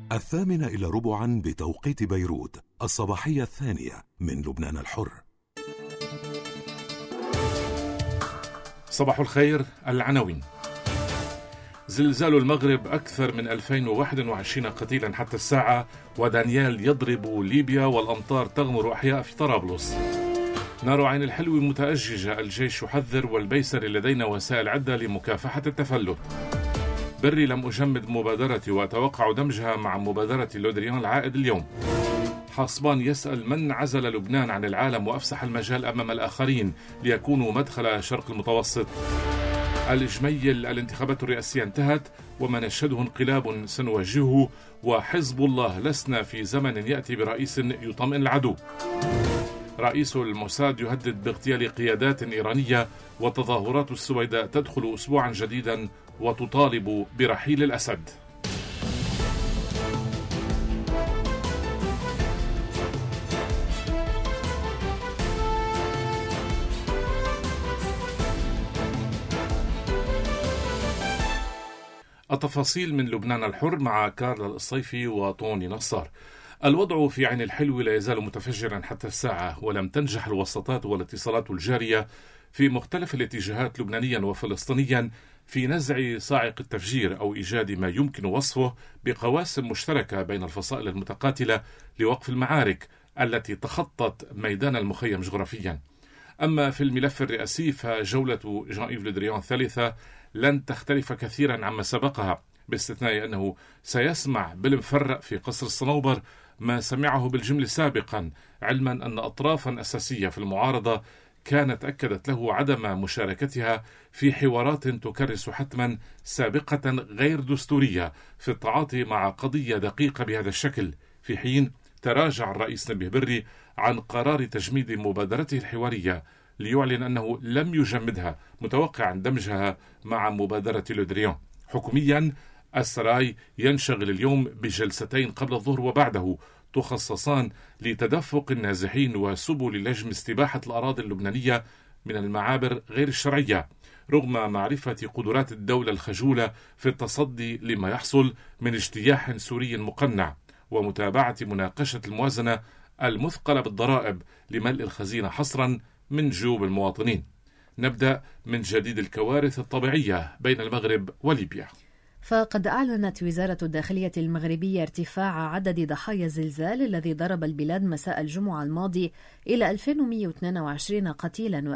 8:45 بتوقيت بيروت، الصباحية الثانية من لبنان الحر. صباح الخير. العناوين: زلزال المغرب أكثر من 2021 قتيلا حتى الساعة، ودانيال يضرب ليبيا والأمطار تغمر أحياء في طرابلس. نار عين الحلو متأججة، الجيش يحذر والبيسري لدينا وسائل عدة لمكافحة التفلت. بري لم أجمد مبادرتي وأتوقع دمجها مع مبادرة لودريان العائد اليوم. حصبان يسأل من عزل لبنان عن العالم وأفسح المجال أمام الآخرين ليكونوا مدخل شرق المتوسط. الجميل الانتخابات الرئاسية انتهت وما نشهده انقلاب سنواجهه، وحزب الله لسنا في زمن يأتي برئيس يطمئن العدو. رئيس الموساد يهدد باغتيال قيادات إيرانية، وتظاهرات السويداء تدخل أسبوعا جديدا وتطالب برحيل الأسد. التفاصيل من لبنان الحر مع كارلا الصيفي وطوني نصار. الوضع في عين الحلو لا يزال متفجرا حتى الساعة، ولم تنجح الوساطات والاتصالات الجارية في مختلف الاتجاهات لبنانيا وفلسطينيا في نزع صاعق التفجير أو إيجاد ما يمكن وصفه بقواسم مشتركة بين الفصائل المتقاتلة لوقف المعارك التي تخطت ميدان المخيم جغرافيا. أما في الملف الرئاسي فجولة جان إيف لودريان الثالثة لن تختلف كثيرا عما سبقها، باستثناء أنه سيسمع بالمفرق في قصر الصنوبر ما سمعه بالجمل سابقا، علما أن أطرافا أساسية في المعارضة كانت أكدت له عدم مشاركتها في حوارات تكرس حتما سابقة غير دستورية في التعاطي مع قضية دقيقة بهذا الشكل، في حين تراجع الرئيس نبيه بري عن قرار تجميد مبادرته الحوارية ليعلن أنه لم يجمدها، متوقعا دمجها مع مبادرة لودريان. حكوميا السراي ينشغل اليوم بجلستين قبل الظهر وبعده تخصصان لتدفق النازحين وسبل لجم استباحة الأراضي اللبنانية من المعابر غير الشرعية، رغم معرفة قدرات الدولة الخجولة في التصدي لما يحصل من اجتياح سوري مقنع، ومتابعة مناقشة الموازنة المثقلة بالضرائب لملء الخزينة حصرا من جيوب المواطنين. نبدأ من جديد الكوارث الطبيعية بين المغرب وليبيا. فقد أعلنت وزارة الداخلية المغربية ارتفاع عدد ضحايا الزلزال الذي ضرب البلاد مساء الجمعة الماضي إلى 2122 قتيلا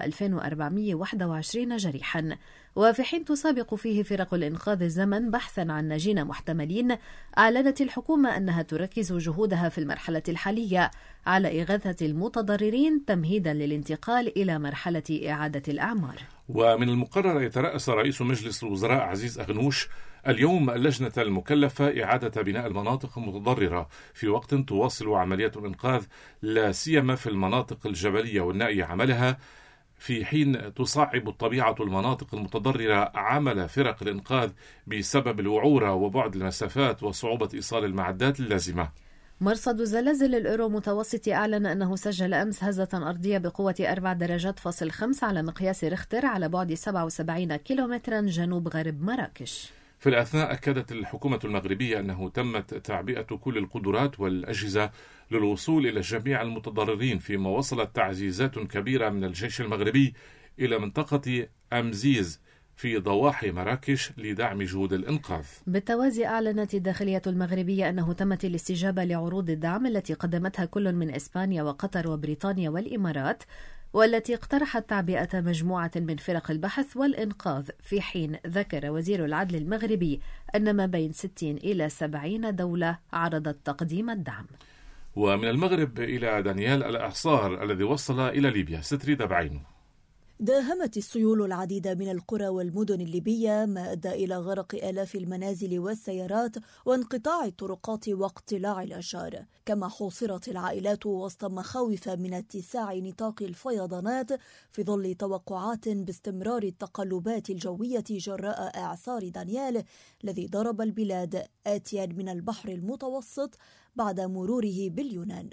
و2421 جريحا. وفي حين تسابق فيه فرق الإنقاذ الزمن بحثا عن ناجين محتملين، أعلنت الحكومة أنها تركز جهودها في المرحلة الحالية على إغاثة المتضررين تمهيدا للانتقال إلى مرحلة إعادة الأعمار. ومن المقرر يترأس رئيس مجلس الوزراء عزيز أغنوش اليوم اللجنة المكلفة إعادة بناء المناطق المتضررة في وقت تواصل عمليات الإنقاذ، لا سيما في المناطق الجبلية والنائية عملها، في حين تصعب الطبيعة المناطق المتضررة عمل فرق الإنقاذ بسبب الوعورة وبعد المسافات وصعوبة إيصال المعدات اللازمة. مرصد زلازل الإيرو متوسط أعلن أنه سجل أمس هزة أرضية بقوة 4.5 على مقياس ريختر على بعد 77 كيلومترا جنوب غرب مراكش. في الأثناء أكدت الحكومة المغربية أنه تمت تعبئة كل القدرات والأجهزة للوصول إلى جميع المتضررين، فيما وصلت تعزيزات كبيرة من الجيش المغربي إلى منطقة أمزيز في ضواحي مراكش لدعم جهود الإنقاذ. بالتوازي أعلنت الداخلية المغربية أنه تمت الاستجابة لعروض الدعم التي قدمتها كل من إسبانيا وقطر وبريطانيا والإمارات، والتي اقترحت تعبئة مجموعة من فرق البحث والإنقاذ، في حين ذكر وزير العدل المغربي أن ما بين 60 إلى 70 دولة عرضت تقديم الدعم. ومن المغرب إلى دانيال الإعصار الذي وصل إلى ليبيا. ستري دبعين. داهمت السيول العديد من القرى والمدن الليبية، ما أدى إلى غرق آلاف المنازل والسيارات وانقطاع الطرقات واقتلاع الأشجار، كما حوصرت العائلات وسط مخاوف من اتساع نطاق الفيضانات في ظل توقعات باستمرار التقلبات الجوية جراء إعصار دانيال الذي ضرب البلاد آتيا من البحر المتوسط بعد مروره باليونان.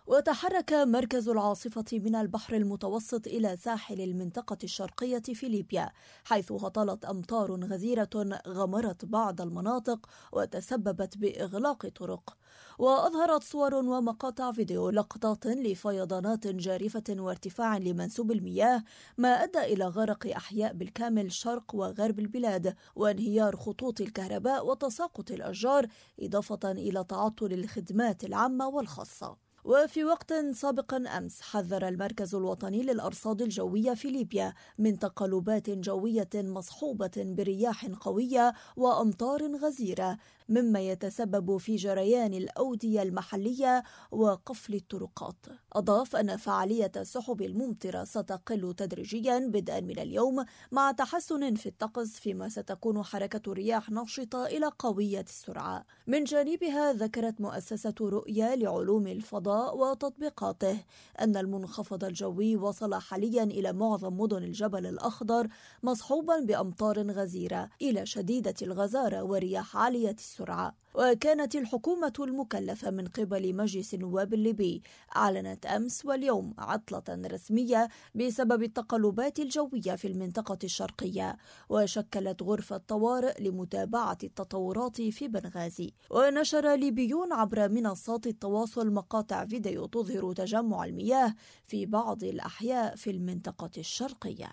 وتحرك مركز العاصفة من البحر المتوسط إلى ساحل المنطقة الشرقية في ليبيا، حيث هطلت أمطار غزيرة غمرت بعض المناطق وتسببت بإغلاق طرق. وأظهرت صور ومقاطع فيديو لقطات لفيضانات جارفة وارتفاع لمنسوب المياه، ما أدى إلى غرق أحياء بالكامل شرق وغرب البلاد وانهيار خطوط الكهرباء وتساقط الأشجار، إضافة إلى تعطل الخدمات العامة والخاصة. وفي وقت سابق أمس حذر المركز الوطني للأرصاد الجوية في ليبيا من تقلبات جوية مصحوبة برياح قوية وأمطار غزيرة، مما يتسبب في جريان الأودية المحلية وقفل الطرقات. أضاف أن فعالية السحب الممطرة ستقل تدريجيا بدءا من اليوم مع تحسن في الطقس، فيما ستكون حركة الرياح نشطة إلى قوية السرعة. من جانبها ذكرت مؤسسة رؤية لعلوم الفضاء وتطبيقاته أن المنخفض الجوي وصل حاليا إلى معظم مدن الجبل الأخضر مصحوبا بأمطار غزيرة إلى شديدة الغزارة ورياح عالية السرعة. وكانت الحكومة المكلفة من قبل مجلس النواب الليبي أعلنت أمس واليوم عطلة رسمية بسبب التقلبات الجوية في المنطقة الشرقية، وشكلت غرفة طوارئ لمتابعة التطورات في بنغازي. ونشر ليبيون عبر منصات التواصل مقاطع فيديو تظهر تجمع المياه في بعض الأحياء في المنطقة الشرقية.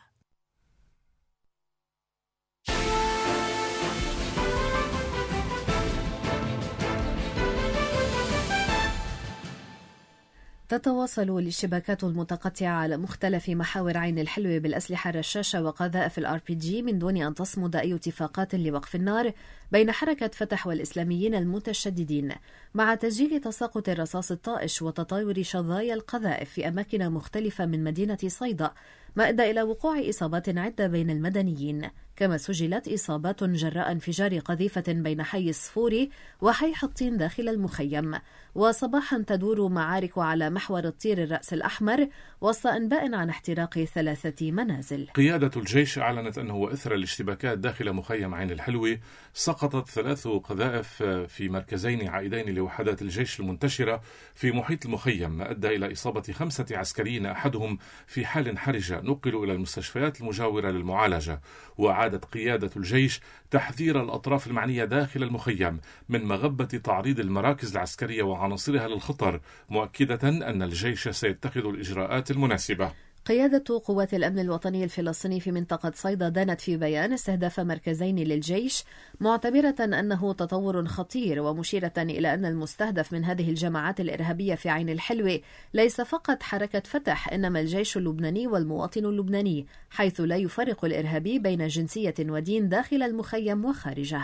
تتواصل الاشتباكات المتقطعة على مختلف محاور عين الحلوة بالأسلحة الرشاشة وقذائف الRPG من دون أن تصمد أي اتفاقات لوقف النار بين حركة فتح والإسلاميين المتشددين، مع تسجيل تساقط الرصاص الطائش وتطاير شظايا القذائف في أماكن مختلفة من مدينة صيدا، ما أدى إلى وقوع إصابات عدة بين المدنيين. كما سجلت إصابات جراء انفجار قذيفة بين حي الصفوري وحي حطين داخل المخيم. وصباحا تدور معارك على محور الطير الرأس الأحمر وسط أنباء عن احتراق 3 منازل. قيادة الجيش أعلنت أنه إثر الاشتباكات داخل مخيم عين الحلوة سقطت 3 قذائف في مركزين عائدين لوحدات الجيش المنتشرة في محيط المخيم، ما أدى إلى إصابة 5 عسكريين، أحدهم في حال حرجة نقلوا إلى المستشفيات المجاورة للمعالجة. وعادت قيادة الجيش تحذير الأطراف المعنية داخل المخيم من مغبة تعريض المراكز العسكرية وعناصرها للخطر، مؤكدة أن الجيش سيتخذ الإجراءات المناسبة. قيادة قوات الأمن الوطني الفلسطيني في منطقة صيدا دانت في بيان استهداف مركزين للجيش، معتبرة أنه تطور خطير، ومشيرة إلى أن المستهدف من هذه الجماعات الإرهابية في عين الحلوة ليس فقط حركة فتح، إنما الجيش اللبناني والمواطن اللبناني، حيث لا يفرق الإرهابي بين جنسية ودين داخل المخيم وخارجه.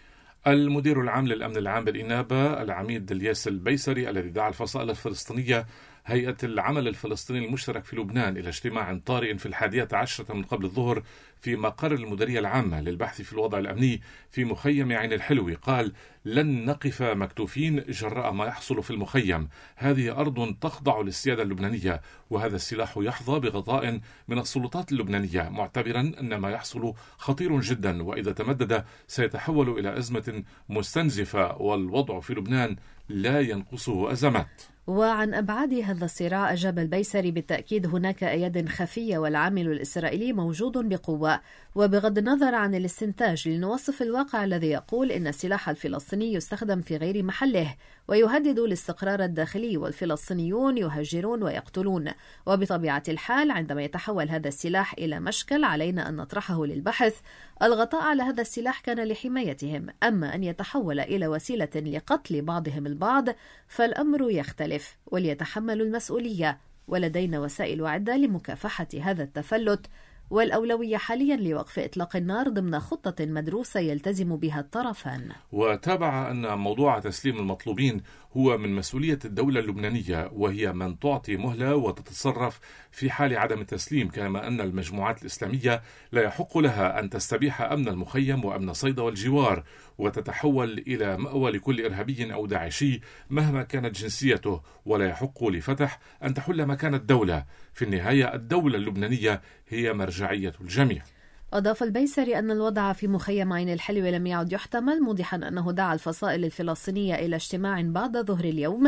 المدير العام للأمن العام بالإنابة العميد الياس البيسري الذي دعا الفصائل الفلسطينية هيئة العمل الفلسطيني المشترك في لبنان إلى اجتماع طارئ في 11 من قبل الظهر في مقر المديرية العامة للبحث في الوضع الأمني في مخيم عين الحلوة، قال: لن نقف مكتوفين جراء ما يحصل في المخيم، هذه أرض تخضع للسيادة اللبنانية، وهذا السلاح يحظى بغطاء من السلطات اللبنانية، معتبرا أن ما يحصل خطير جدا، وإذا تمدد سيتحول إلى أزمة مستنزفة، والوضع في لبنان لا ينقصه أزمات. وعن أبعاد هذا الصراع أجاب البيسري بالتأكيد: هناك أياد خفية والعامل الإسرائيلي موجود بقوة، وبغض النظر عن الاستنتاج لنوصف الواقع الذي يقول إن السلاح الفلسطيني يستخدم في غير محله ويهدد الاستقرار الداخلي، والفلسطينيون يهجرون ويقتلون، وبطبيعة الحال عندما يتحول هذا السلاح إلى مشكل علينا أن نطرحه للبحث. الغطاء على هذا السلاح كان لحمايتهم، أما أن يتحول إلى وسيلة لقتل بعضهم البعض فالأمر يختلف، وليتحملوا المسؤولية، ولدينا وسائل عدة لمكافحة هذا التفلت، والأولوية حاليا لوقف إطلاق النار ضمن خطة مدروسة يلتزم بها الطرفان. وتابع أن موضوع تسليم المطلوبين هو من مسؤولية الدولة اللبنانية، وهي من تعطي مهلة وتتصرف في حال عدم التسليم، كما أن المجموعات الإسلامية لا يحق لها أن تستبيح أمن المخيم وأمن صيدا والجوار وتتحول إلى مأوى لكل إرهابي أو داعشي مهما كانت جنسيته، ولا يحق لفتح أن تحل مكان الدولة. في النهاية الدولة اللبنانية هي مرجعية الجميع. أضاف البيسري أن الوضع في مخيم عين الحلوة لم يعد يحتمل، موضحا أنه دعا الفصائل الفلسطينية إلى اجتماع بعد ظهر اليوم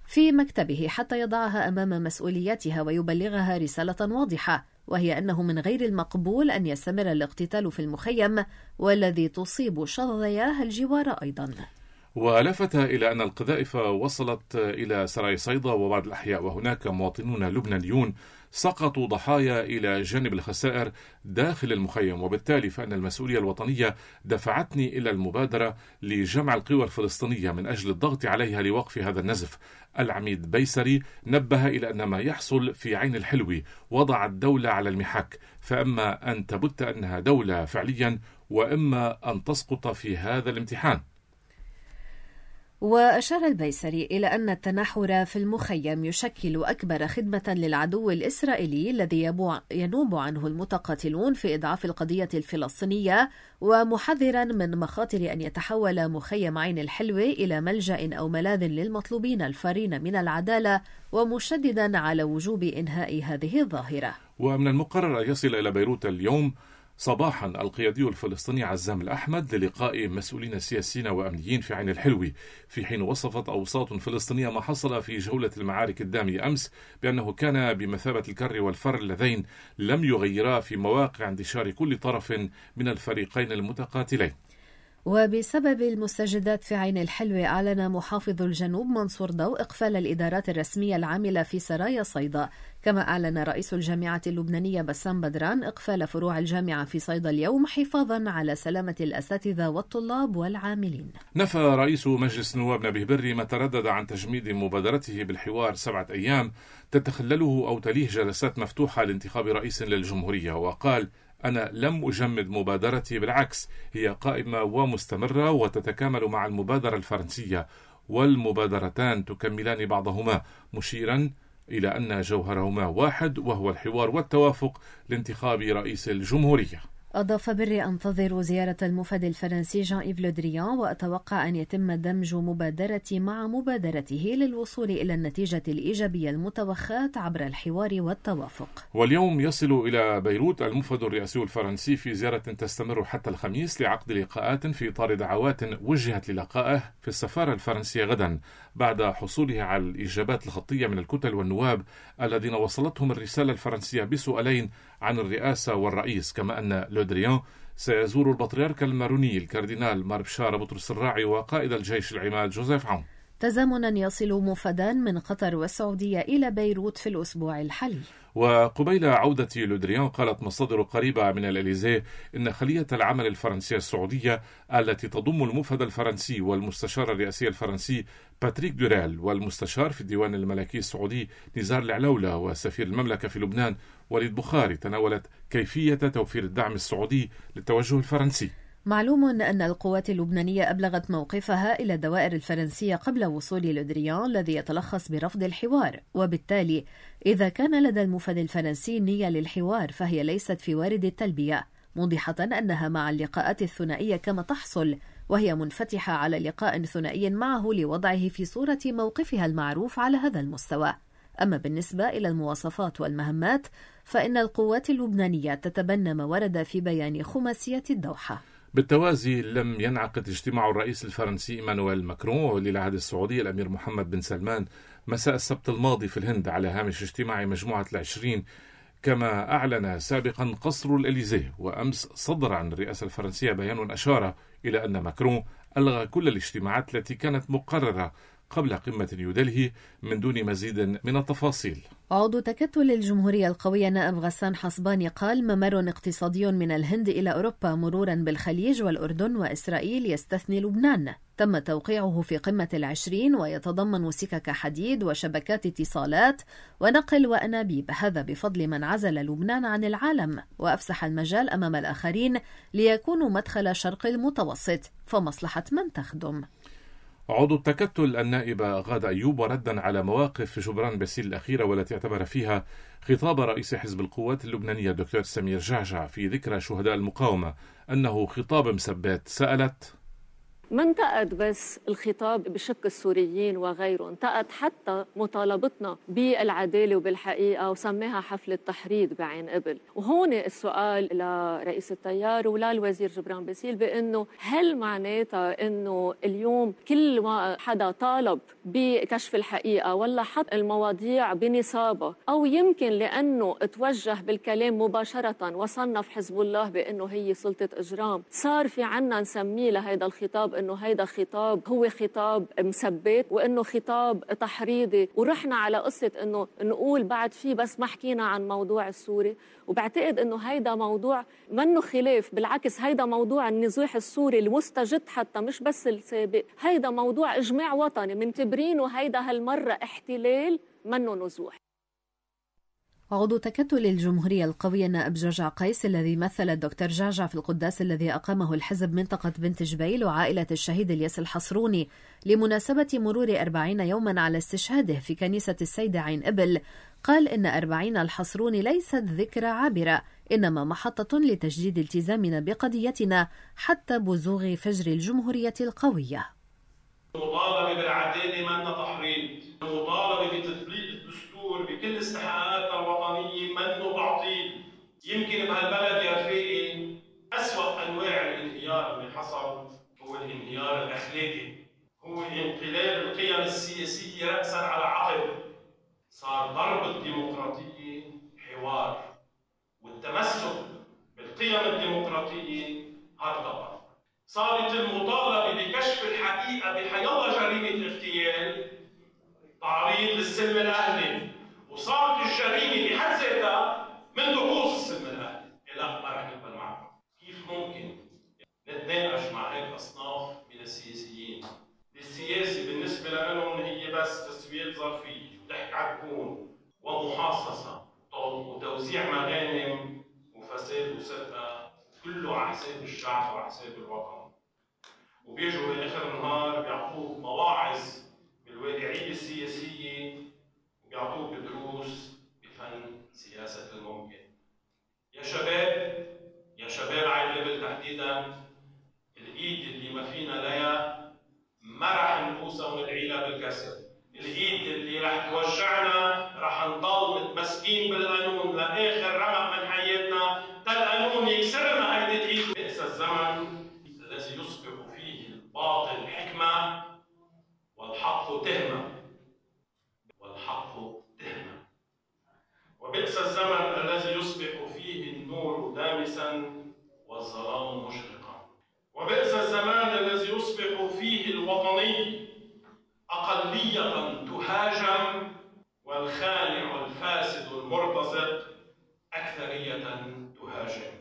في مكتبه حتى يضعها أمام مسؤولياتها ويبلغها رسالة واضحة، وهي أنه من غير المقبول أن يستمر الاقتتال في المخيم، والذي تصيب شظياه الجوار أيضا. ولفت إلى أن القذائف وصلت إلى سراي صيدا وبعض الأحياء، وهناك مواطنون لبنانيون سقطوا ضحايا إلى جانب الخسائر داخل المخيم، وبالتالي فإن المسؤولية الوطنية دفعتني إلى المبادرة لجمع القوى الفلسطينية من أجل الضغط عليها لوقف هذا النزف. العميد بيسري نبه إلى أن ما يحصل في عين الحلوة وضع الدولة على المحك، فإما أن تبت أنها دولة فعليا وإما أن تسقط في هذا الامتحان. وأشار البيسري إلى أن التنحر في المخيم يشكل أكبر خدمة للعدو الإسرائيلي الذي ينوب عنه المتقاتلون في إضعاف القضية الفلسطينية، ومحذرا من مخاطر أن يتحول مخيم عين الحلوة إلى ملجأ أو ملاذ للمطلوبين الفارين من العدالة، ومشددا على وجوب إنهاء هذه الظاهرة. ومن المقرر أن يصل إلى بيروت اليوم صباحا القيادي الفلسطيني عزام الأحمد للقاء مسؤولين سياسيين وأمنيين في عين الحلوة، في حين وصفت أوساط فلسطينية ما حصل في جولة المعارك الدامية أمس بأنه كان بمثابة الكر والفر اللذين لم يغيرا في مواقع انتشار كل طرف من الفريقين المتقاتلين. وبسبب المستجدات في عين الحلوة، أعلن محافظ الجنوب منصور ضوء إقفال الإدارات الرسمية العاملة في سرايا صيدا، كما أعلن رئيس الجامعة اللبنانية بسام بدران إقفال فروع الجامعة في صيدا اليوم حفاظا على سلامة الأساتذة والطلاب والعاملين. نفى رئيس مجلس النواب نبيه بري ما تردد عن تجميد مبادرته بالحوار 7 أيام تتخلله أو تليه جلسات مفتوحة لانتخاب رئيس للجمهورية، وقال: أنا لم أجمد مبادرتي، بالعكس هي قائمة ومستمرة وتتكامل مع المبادرة الفرنسية، والمبادرتان تكملان بعضهما، مشيرا إلى أن جوهرهما واحد وهو الحوار والتوافق لانتخاب رئيس الجمهورية. أضاف بري: أنتظر زيارة المفد الفرنسي جان إيف لو دريان، وأتوقع أن يتم دمج مبادرتي مع مبادرته للوصول إلى النتيجة الإيجابية المتوخاة عبر الحوار والتوافق. واليوم يصل إلى بيروت المفد الرئاسي الفرنسي في زيارة تستمر حتى الخميس لعقد لقاءات في إطار دعوات وجهت للقائه في السفارة الفرنسية غدا، بعد حصوله على الإجابات الخطية من الكتل والنواب الذين وصلتهم الرسالة الفرنسية بسؤالين عن الرئاسة والرئيس، كما أن لو دريان سيزور البطريرك الماروني الكاردينال مار بشار بطرس الراعي وقائد الجيش العماد جوزيف عون. تزامنا يصل مفدان من قطر والسعودية إلى بيروت في الأسبوع الحالي. وقبيل عودة لو دريان قالت مصادر قريبة من الإليزيه إن خلية العمل الفرنسية السعودية التي تضم المفد الفرنسي والمستشار الرئاسي الفرنسي باتريك دوريل والمستشار في الديوان الملكي السعودي نزار العلولة وسفير المملكة في لبنان وليد بخاري تناولت كيفية توفير الدعم السعودي للتوجه الفرنسي. معلوم أن القوات اللبنانية أبلغت موقفها إلى الدوائر الفرنسية قبل وصول لو دريان الذي يتلخص برفض الحوار، وبالتالي إذا كان لدى المفد الفرنسي نية للحوار فهي ليست في وارد التلبية، موضحة أنها مع اللقاءات الثنائية كما تحصل، وهي منفتحة على لقاء ثنائي معه لوضعه في صورة موقفها المعروف على هذا المستوى. أما بالنسبة إلى المواصفات والمهمات فإن القوات اللبنانية تتبنى ما ورد في بيان خماسية الدوحة. بالتوازي لم ينعقد اجتماع الرئيس الفرنسي إيمانويل ماكرون وولي العهد السعودي الأمير محمد بن سلمان مساء السبت الماضي في الهند على هامش اجتماع مجموعة ال20، كما أعلن سابقا قصر الإليزيه. وأمس صدر عن الرئاسة الفرنسية بيان أشار إلى أن ماكرون ألغى كل الاجتماعات التي كانت مقررة قبل قمة نيودلهي من دون مزيد من التفاصيل. عضو تكتل الجمهورية القوية نائب غسان حصباني قال: ممر اقتصادي من الهند إلى أوروبا مرورا بالخليج والأردن وإسرائيل يستثني لبنان، تم توقيعه في قمة ال20 ويتضمن سكك حديد وشبكات اتصالات ونقل وأنابيب، هذا بفضل من عزل لبنان عن العالم وأفسح المجال أمام الآخرين ليكونوا مدخل شرق المتوسط، فمصلحة من تخدم. عضو التكتل النائبة غادة أيوب، وردا على مواقف جبران باسيل الأخيرة والتي اعتبر فيها خطاب رئيس حزب القوات اللبنانية الدكتور سمير جعجع في ذكرى شهداء المقاومة أنه خطاب مسبات، سألت: ما انتقد بس الخطاب بشق السوريين وغيره، انتقد حتى مطالبتنا بالعدالة وبالحقيقة وسماها حفلة تحريض بعين قبل. وهون السؤال لرئيس التيار وللوزير جبران باسيل بأنه هل معناتها أنه اليوم كل ما حدا طالب بكشف الحقيقة ولا حط المواضيع بنصابة، أو يمكن لأنه توجه بالكلام مباشرة وصنف حزب الله بأنه هي سلطة إجرام، صار في عنا نسميه لهيدا الخطاب أنه هيدا خطاب هو خطاب مثبت وأنه خطاب تحريضي، ورحنا على قصة أنه نقول بعد في بس ما حكينا عن موضوع السوري. وبعتقد أنه هيدا موضوع منه خلاف، بالعكس هيدا موضوع النزوح السوري المستجد حتى مش بس السابق، هيدا موضوع إجماع وطني منتبرينه، هيدا هالمرة احتلال منه نزوح. عضو تكتل الجمهورية القوية النائب جعجع قيس الذي مثل الدكتور جعجع في القداس الذي أقامه الحزب منطقة بنت جبيل وعائلة الشهيد الياس الحصروني لمناسبة مرور 40 يوما على استشهاده في كنيسة السيدة عين إبل، قال إن 40 الحصروني ليست ذكرى عابرة، إنما محطة لتجديد التزامنا بقضيتنا حتى بزوغ فجر الجمهورية القوية. المطالبة بالعدالة منا تحريض، المطالبة بتطبيق الدستور بكل استحقاقاتنا الوطنية منه تعطيل. يمكن بهالبلد يا رفيقي أسوأ أنواع الانهيار اللي حصل هو الانهيار الأخلاقي، هو انقلاب القيم السياسية رأسا على عقب. صار ضرب الديمقراطية حوار، والتمسك بالقيم الديمقراطية هرطبة. صارت المطالبة بكشف الحقيقة بحيالله جريمة اغتيال تعريض للسلم الأهلي، وصارت الجريمة بحد ذاتها من طقوس السلم الأهلي. لا، ما رح نقبل معكم. كيف ممكن نتناقش مع هيك أصناف من السياسيين؟ السياسة بالنسبة لهم هي بس تسويات ظرفية، ضحك عالكون ومحاصصة وتوزيع مغانم وفساد وسرقة، كله على حساب الشعب وعلى حساب الوطن. وبيجوا بآخر النهار بيعطوك مواعظ بالواقعية السياسية وبيعطوك دروس بفن سياسة الممكن. يا شباب عين إبل تحديدا، الإيد اللي ما فينا لها ما رح نبوسها وندعيلها بالكسر. الإيد اللي رح توجعنا رح نضل متمسكين بالقانون لآخر رمق من حياتنا، القانون يكسرنا هيدي الإيد. بئس الزمن الذي يصبح فيه الباطل حكمة والحق تهمة، وبئس الزمن الذي يصبح فيه النور دامسا والظلام مشرقا، وبئس الزمان الذي يصبح فيه الوطني أقلية تهاجم والخانع والفاسد المرتزق أكثرية تهاجم.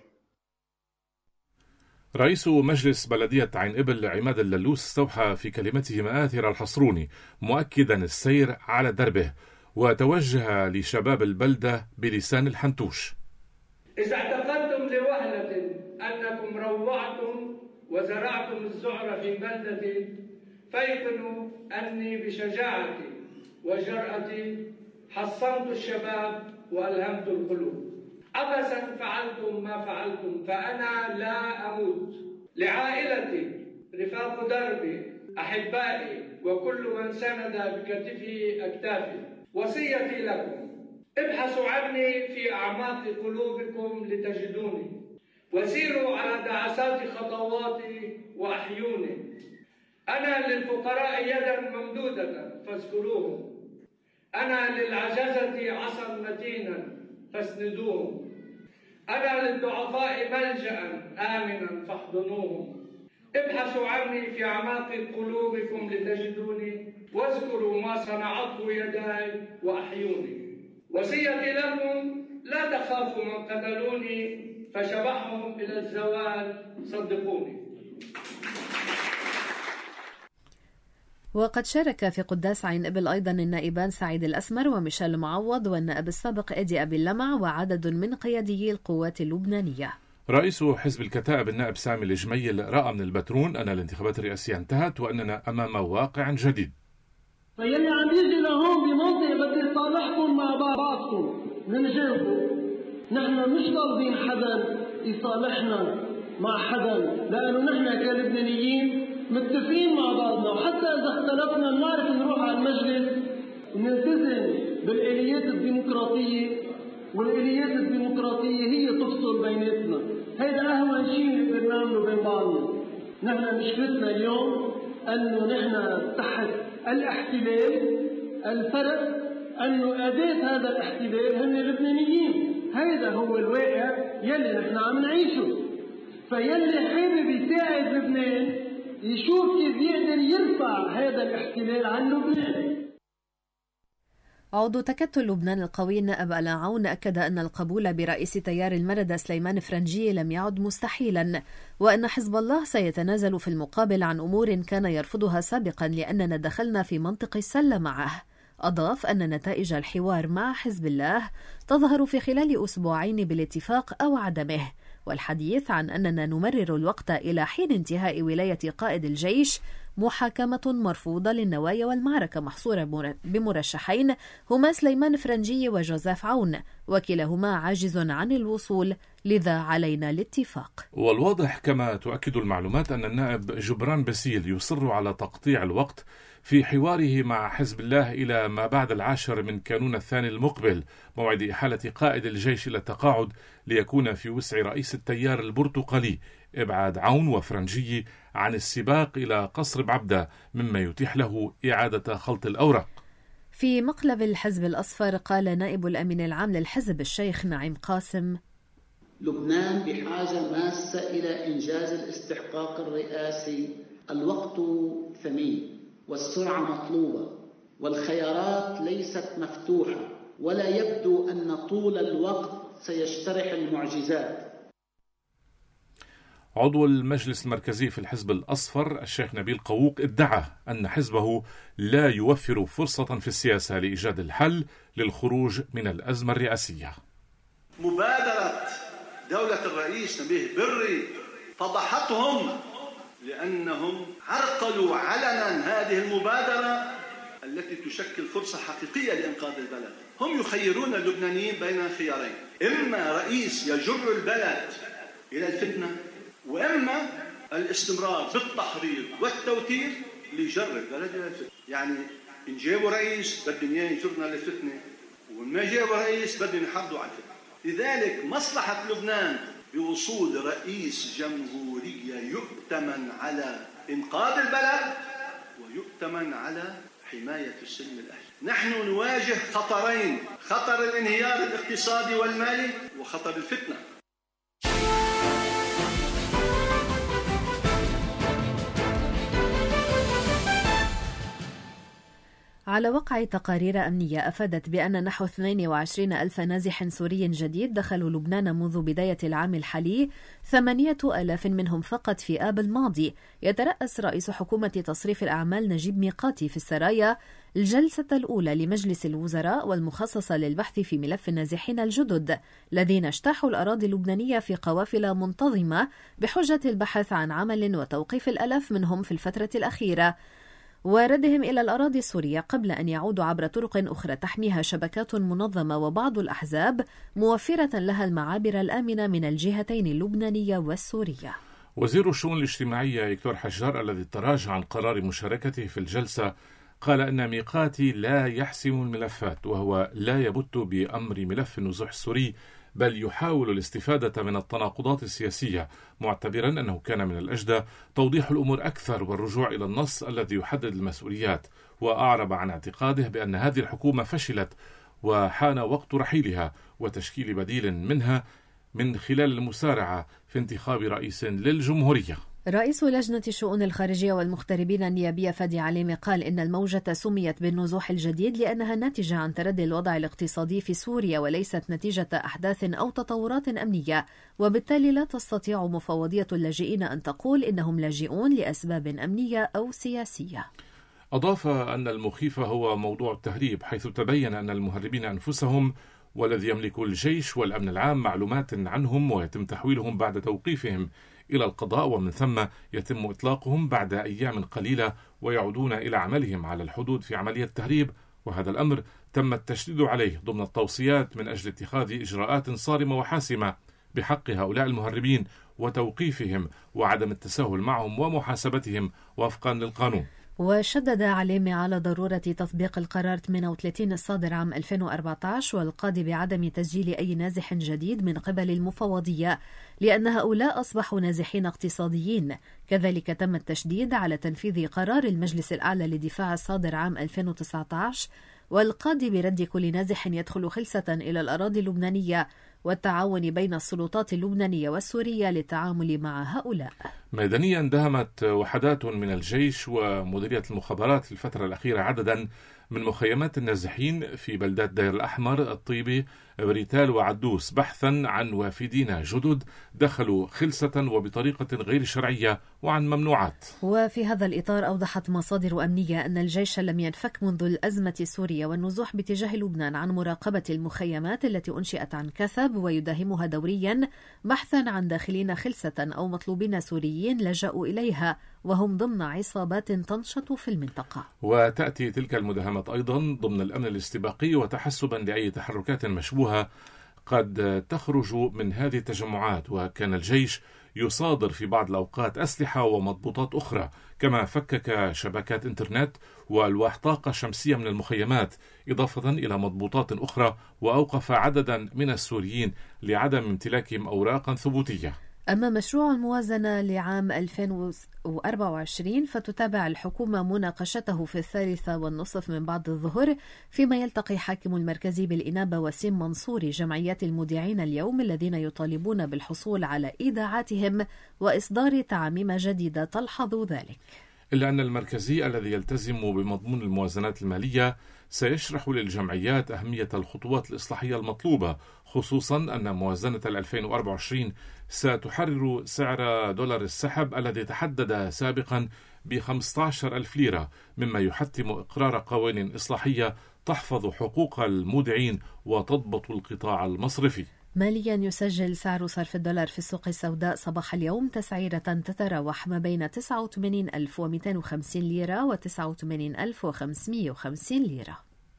رئيس مجلس بلدية عين إبل عماد الللوس استوحى في كلمته مآثر الحصروني مؤكدا السير على دربه، وتوجه لشباب البلدة بلسان الحنتوش. إذا اعتقدتم لوهلة أنكم روعتم وزرعتم الذعر في بلدتي، فايقنوا أني بشجاعتي وجرأتي حصنت الشباب وألهمت القلوب. عبثا فعلتم ما فعلتم، فأنا لا أموت. لعائلتي، رفاق دربي، أحبائي، وكل من سند بكتفه أكتافي، وصيتي لكم: ابحثوا عني في أعماق قلوبكم لتجدوني، وسيروا على دعسات خطواتي وأحيوني. أنا للفقراء يدا ممدودة فاذكروهم، أنا للعجزة عصا متينا فاسندوهم، أنا للضعفاء ملجأ آمنا فاحضنوهم. ابحثوا عني في أعماق قلوبكم لتجدوني، واذكروا ما صنعته يداي وأحيوني. وصيتي لكم: لا تخافوا من قتلوني، فشبحهم إلى الزوال، صدقوني. وقد شارك في قداس عين إبل أيضا النائبان سعيد الأسمر وميشيل معوض والنائب السابق إيدي أبي اللمع وعدد من قياديي القوات اللبنانية. رئيس حزب الكتائب النائب سامي الجميل رأى من البترون أن الانتخابات الرئاسية انتهت وأننا أمام واقع جديد. فيلي عم يجي لهون بمنطقة بدي يصالحكم مع بعضكم نجاوبوا. نحن مش طالبين حدا يصالحنا مع حدا، لأنه نحن كلبنانيين متفقين مع بعضنا، وحتى إذا اختلفنا نعرف نروح على المجلس ونلتزم بالآليات الديمقراطية، والآليات الديمقراطية هي تفصل بيناتنا. هيدا أهون شيء نقدر نعمله بين بعضنا. نحن مشكلتنا اليوم أنه نحن تحت الاحتلال، الفرق أنه أداة هذا الاحتلال هن اللبنانيين. هيدا هو الواقع يلي نحن عم نعيشه. فيلي حابب يساعد لبنان يشوف كيف يقدر يرفع هذا الاحتلال عن لبنان. عضو تكتل لبنان القوي النائب آل عون أكد أن القبول برئيس تيار المردة سليمان فرنجي لم يعد مستحيلا، وأن حزب الله سيتنازل في المقابل عن أمور كان يرفضها سابقا لأننا دخلنا في منطق السلة معه. أضاف أن نتائج الحوار مع حزب الله تظهر في خلال أسبوعين بالاتفاق أو عدمه، والحديث عن أننا نمرر الوقت إلى حين انتهاء ولاية قائد الجيش محاكمة مرفوضة للنوايا والمعركة محصورة بمرشحين هما سليمان فرنجي وجوزيف عون، وكلاهما عاجز عن الوصول، لذا علينا الاتفاق. والواضح كما تؤكد المعلومات أن النائب جبران باسيل يصر على تقطيع الوقت في حواره مع حزب الله إلى ما بعد 10 من كانون الثاني المقبل، موعد إحالة قائد الجيش إلى التقاعد، ليكون في وسع رئيس التيار البرتقالي إبعاد عون وفرنجي عن السباق إلى قصر بعبدة، مما يتيح له إعادة خلط الأوراق. في مقلب الحزب الأصفر قال نائب الأمين العام للحزب الشيخ نعيم قاسم: لبنان بحاجة ماسة إلى إنجاز الاستحقاق الرئاسي. الوقت ثمين والسرعة مطلوبة والخيارات ليست مفتوحة، ولا يبدو أن طول الوقت سيشترح المعجزات. عضو المجلس المركزي في الحزب الأصفر الشيخ نبيل قووق ادعى أن حزبه لا يوفر فرصة في السياسة لإيجاد الحل للخروج من الأزمة الرئاسية. مبادرة دولة الرئيس نبيه بري فضحتهم لأنهم عرقلوا علنا هذه المبادرة التي تشكل فرصة حقيقية لإنقاذ البلد. هم يخيرون اللبنانيين بين خيارين: إما رئيس يجر البلد إلى الفتنة، وإما الاستمرار بالتحريض والتوتير لجر البلد إلى الفتنة. يعني إن جابوا رئيس بدهم إياه يجرنا للفتنة، وإن ما جابوا رئيس بدهم يحرضوا على الفتنة. لذلك مصلحة لبنان بوصول رئيس جمهورية يؤتمن على إنقاذ البلد ويؤتمن على حماية السلم الأهلي. نحن نواجه خطرين: خطر الانهيار الاقتصادي والمالي وخطر الفتنة. على وقع تقارير أمنية أفادت بأن نحو 22,000 نازح سوري جديد دخلوا لبنان منذ بداية العام الحالي، 8,000 منهم فقط في آب الماضي. يترأس رئيس حكومة تصريف الأعمال نجيب ميقاتي في السرايا الجلسة الأولى لمجلس الوزراء والمخصصة للبحث في ملف النازحين الجدد الذين اجتاحوا الأراضي اللبنانية في قوافل منتظمة بحجة البحث عن عمل وتوقيف الألاف منهم في الفترة الأخيرة وردهم إلى الأراضي السورية قبل أن يعودوا عبر طرق أخرى تحميها شبكات منظمة وبعض الأحزاب موفرة لها المعابر الآمنة من الجهتين اللبنانية والسورية. وزير الشؤون الاجتماعية دكتور حجار الذي تراجع عن قرار مشاركته في الجلسة قال أن ميقاتي لا يحسم الملفات، وهو لا يبت بأمر ملف النزوح السوري، بل يحاول الاستفادة من التناقضات السياسية، معتبرا أنه كان من الأجدى توضيح الأمور أكثر والرجوع إلى النص الذي يحدد المسؤوليات. وأعرب عن اعتقاده بأن هذه الحكومة فشلت وحان وقت رحيلها وتشكيل بديل منها من خلال المسارعة في انتخاب رئيس للجمهورية. رئيس لجنة الشؤون الخارجية والمغتربين النيابية فادي عليمي قال إن الموجة سميت بالنزوح الجديد لأنها ناتجة عن تردي الوضع الاقتصادي في سوريا وليست نتيجة أحداث أو تطورات أمنية، وبالتالي لا تستطيع مفوضية اللاجئين أن تقول إنهم لاجئون لأسباب أمنية أو سياسية. أضاف أن المخيف هو موضوع التهريب، حيث تبين أن المهربين أنفسهم والذي يملك الجيش والأمن العام معلومات عنهم ويتم تحويلهم بعد توقيفهم إلى القضاء، ومن ثم يتم إطلاقهم بعد أيام قليلة ويعودون إلى عملهم على الحدود في عملية تهريب. وهذا الأمر تم التشديد عليه ضمن التوصيات من أجل اتخاذ إجراءات صارمة وحاسمة بحق هؤلاء المهربين وتوقيفهم وعدم التساهل معهم ومحاسبتهم وفقا للقانون. وشدد عليمي على ضرورة تطبيق القرار 38 الصادر عام 2014 والقاضي بعدم تسجيل أي نازح جديد من قبل المفوضية لأن هؤلاء أصبحوا نازحين اقتصاديين. كذلك تم التشديد على تنفيذ قرار المجلس الأعلى للدفاع الصادر عام 2019 والقاضي برد كل نازح يدخل خلسة إلى الأراضي اللبنانية والتعاون بين السلطات اللبنانية والسورية للتعامل مع هؤلاء. ميدانيا داهمت وحدات من الجيش ومديرية المخابرات في الفترة الأخيرة عددا من مخيمات النازحين في بلدات دير الأحمر، الطيبي، بريتال وعدوس بحثا عن وافدين جدد دخلوا خلسة وبطريقة غير شرعية وعن ممنوعات. وفي هذا الإطار أوضحت مصادر أمنية أن الجيش لم ينفك منذ الأزمة السورية والنزوح باتجاه لبنان عن مراقبة المخيمات التي أنشئت عن كثب ويداهمها دوريا بحثا عن داخلين خلسة أو مطلوبين سوريين لجأوا إليها وهم ضمن عصابات تنشط في المنطقة. وتأتي تلك المداهمات أيضا ضمن الأمن الاستباقي وتحسبا لأي تحركات مشبوهة قد تخرج من هذه التجمعات. وكان الجيش يصادر في بعض الأوقات أسلحة ومضبوطات أخرى، كما فكك شبكات إنترنت وألواح طاقة شمسية من المخيمات، إضافة إلى مضبوطات أخرى، وأوقف عددا من السوريين لعدم امتلاكهم أوراقا ثبوتية. أما مشروع الموازنة لعام 2024 فتتابع الحكومة مناقشته في 3:30 من بعد الظهر، فيما يلتقي حاكم المركزي بالإنابة وسيم منصوري جمعيات المودعين اليوم الذين يطالبون بالحصول على إيداعاتهم وإصدار تعاميم جديدة تلحظ ذلك. إلا أن المركزي الذي يلتزم بمضمون الموازنات المالية سيشرح للجمعيات أهمية الخطوات الإصلاحية المطلوبة، خصوصا أن موازنة 2024 ستحرر سعر دولار السحب الذي تحدد سابقا ب15,000 ليرة، مما يحتم إقرار قوانين إصلاحية تحفظ حقوق المودعين وتضبط القطاع المصرفي. ماليا يسجل سعر صرف الدولار في السوق السوداء صباح اليوم تسعيرة تتراوح ما بين 89,250 ليرة و 89,550 ليرة.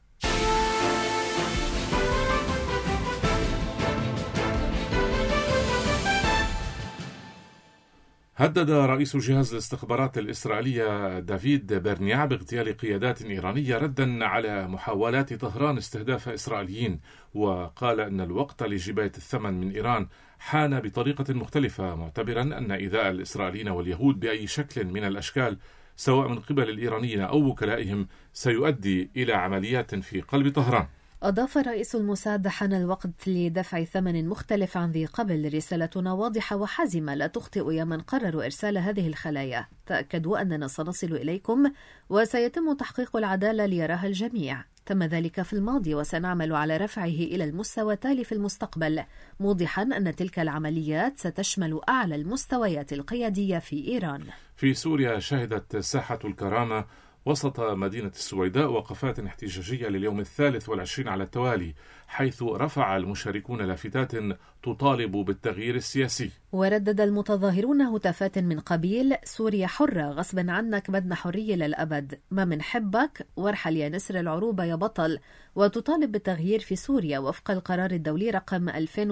هدد رئيس جهاز الاستخبارات الإسرائيلية دافيد برنيع باغتيال قيادات إيرانية ردا على محاولات طهران استهداف إسرائيليين، وقال أن الوقت لجباية الثمن من إيران حان بطريقة مختلفة، معتبرا أن إيذاء الإسرائيليين واليهود بأي شكل من الأشكال سواء من قبل الإيرانيين أو وكلائهم سيؤدي إلى عمليات في قلب طهران. أضاف رئيس الموساد: حان الوقت لدفع ثمن مختلف عن ذي قبل. رسالتنا واضحة وحازمة، لا تخطئ يا من قرروا إرسال هذه الخلايا. تأكدوا أننا سنصل إليكم وسيتم تحقيق العدالة ليراها الجميع. تم ذلك في الماضي وسنعمل على رفعه إلى المستوى التالي في المستقبل، موضحا أن تلك العمليات ستشمل أعلى المستويات القيادية في إيران. في سوريا شهدت ساحة الكرامة وسط مدينة السويداء وقفات احتجاجية لليوم 23 على التوالي، حيث رفع المشاركون لافتات تطالب بالتغيير السياسي. وردد المتظاهرون هتافات من قبيل: سوريا حرة، غصبا عنك بدنا حرية للأبد، ما منحبك، وارحل يا نسر العروبة يا بطل. وتطالب بالتغيير في سوريا وفق القرار الدولي رقم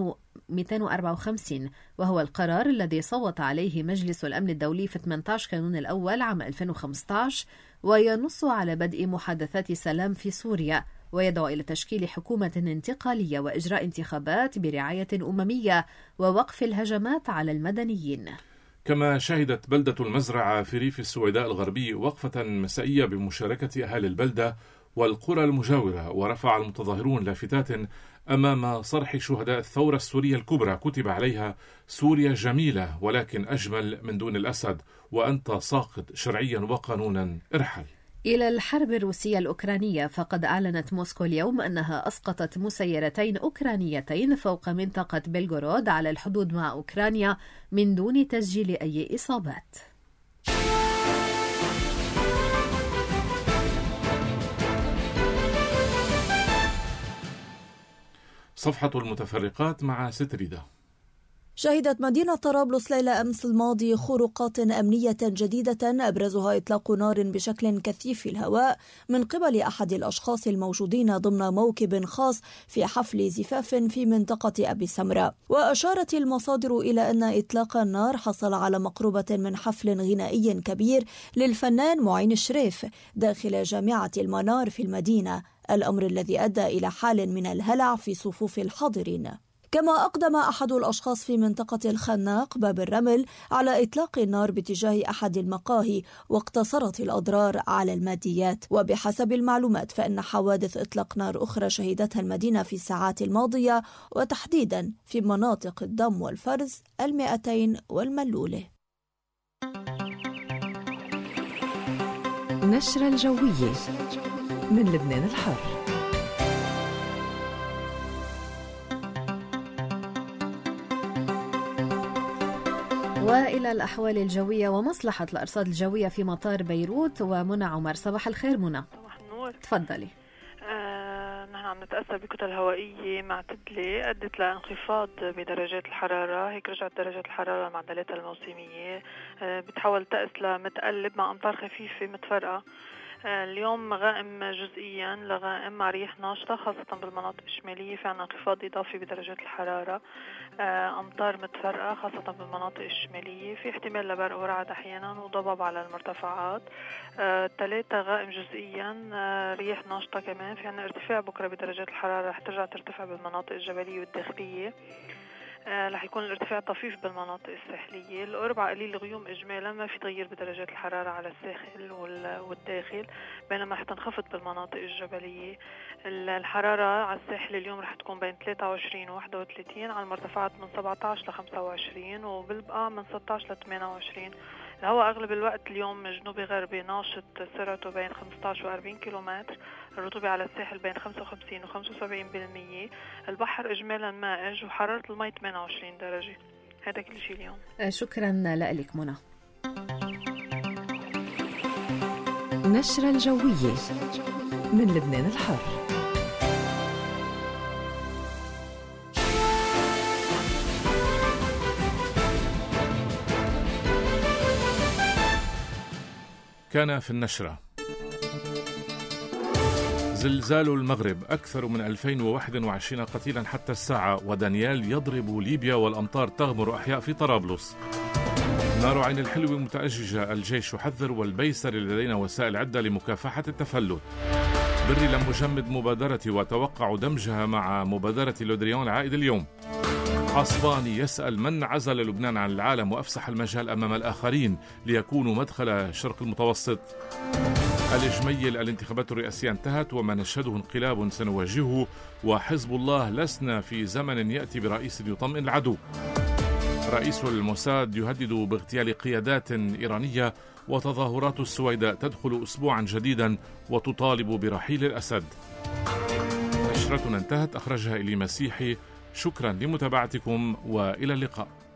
2254، وهو القرار الذي صوت عليه مجلس الأمن الدولي في 18 كانون الأول عام 2015، وينص على بدء محادثات سلام في سوريا، ويدعو إلى تشكيل حكومة انتقالية وإجراء انتخابات برعاية أممية ووقف الهجمات على المدنيين. كما شهدت بلدة المزرعة في ريف السويداء الغربي وقفة مسائية بمشاركة أهالي البلدة والقرى المجاورة، ورفع المتظاهرون لافتات أمام صرح شهداء الثورة السورية الكبرى كتب عليها: سوريا جميلة ولكن أجمل من دون الأسد، وأنت ساقط شرعيا وقانونا، ارحل. إلى الحرب الروسية الأوكرانية، فقد أعلنت موسكو اليوم أنها أسقطت مسيرتين أوكرانيتين فوق منطقة بلغورود على الحدود مع أوكرانيا من دون تسجيل أي إصابات. صفحة المتفرقات مع ستريدة. شهدت مدينة طرابلس ليلة أمس الماضي خروقات أمنية جديدة أبرزها إطلاق نار بشكل كثيف في الهواء من قبل أحد الأشخاص الموجودين ضمن موكب خاص في حفل زفاف في منطقة أبي سمرة. وأشارت المصادر إلى أن إطلاق النار حصل على مقربة من حفل غنائي كبير للفنان معين الشريف داخل جامعة المنار في المدينة، الأمر الذي أدى إلى حال من الهلع في صفوف الحاضرين. كما أقدم أحد الأشخاص في منطقة الخناق باب الرمل على إطلاق النار باتجاه أحد المقاهي، واقتصرت الأضرار على الماديات. وبحسب المعلومات فإن حوادث إطلاق نار أخرى شهدتها المدينة في الساعات الماضية، وتحديدا في مناطق الضم والفرز 200 والملولة. نشرة الجوية من لبنان الحر. وإلى الأحوال الجوية ومصلحة الأرصاد الجوية في مطار بيروت، ومنى عمر. صباح الخير منى. صباح النور. تفضلي. نحن عم نتأثر بكتل هوائية معتدلة أدت لانخفاض بدرجات الحرارة. هيك رجعت درجات الحرارة لمعدلاتها الموسمية، بتحول تأس لمتقلب مع أمطار خفيفة متفرقة. اليوم غائم جزئيا لغائم مع رياح ناشطة خاصة بالمناطق الشمالية، في عنا انخفاض إضافي بدرجات الحرارة، أمطار متفرقة خاصة بالمناطق الشمالية، في احتمال لبرق ورعد أحيانا وضباب على المرتفعات. 3 غائم جزئيا، رياح ناشطة كمان، في عنا ارتفاع بكرة بدرجات الحرارة، رح ترجع ترتفع بالمناطق الجبلية والداخلية. رح يكون الارتفاع طفيف بالمناطق الساحلية. الأربعاء قليل الغيوم إجمالا، ما في تغيير بدرجات الحرارة على الساحل والداخل، بينما رح تنخفض بالمناطق الجبلية. الحرارة على الساحل اليوم رح تكون بين 23 و 31، على المرتفعات من 17 ل 25، وبالبقاع من 16 ل 28. الهواء أغلب الوقت اليوم جنوبي غربي ناشط، سرعته بين 15 و 40 كيلومتر، الرطوبة على الساحل بين 55 و 75%، البحر إجمالا مائج، وحرارة المي 28 درجة. هذا كل شيء اليوم. شكرا لك منى. نشرة الجوية من لبنان الحر. كان في النشرة: زلزال المغرب، أكثر من 2021 قتيلا حتى الساعة، ودانيال يضرب ليبيا والأمطار تغمر أحياء في طرابلس. نار عين الحلو متأججة، الجيش يحذر، والبيسر لدينا وسائل عدة لمكافحة التفلت. بري لم أجمد مبادرتي وأتوقع دمجها مع مبادرة لودريان العائد اليوم. عصباني يسأل من عزل لبنان عن العالم وأفسح المجال أمام الآخرين ليكونوا مدخل الشرق المتوسط. الجميل: الانتخابات الرئاسية انتهت وما نشهده انقلاب سنواجهه، وحزب الله لسنا في زمن يأتي برئيس يطمئن العدو. رئيس الموساد يهدد باغتيال قيادات إيرانية، وتظاهرات السويداء تدخل أسبوعا جديدا وتطالب برحيل الأسد. نشرتنا انتهت، أخرجها إلي مسيحي. شكرا لمتابعتكم وإلى اللقاء.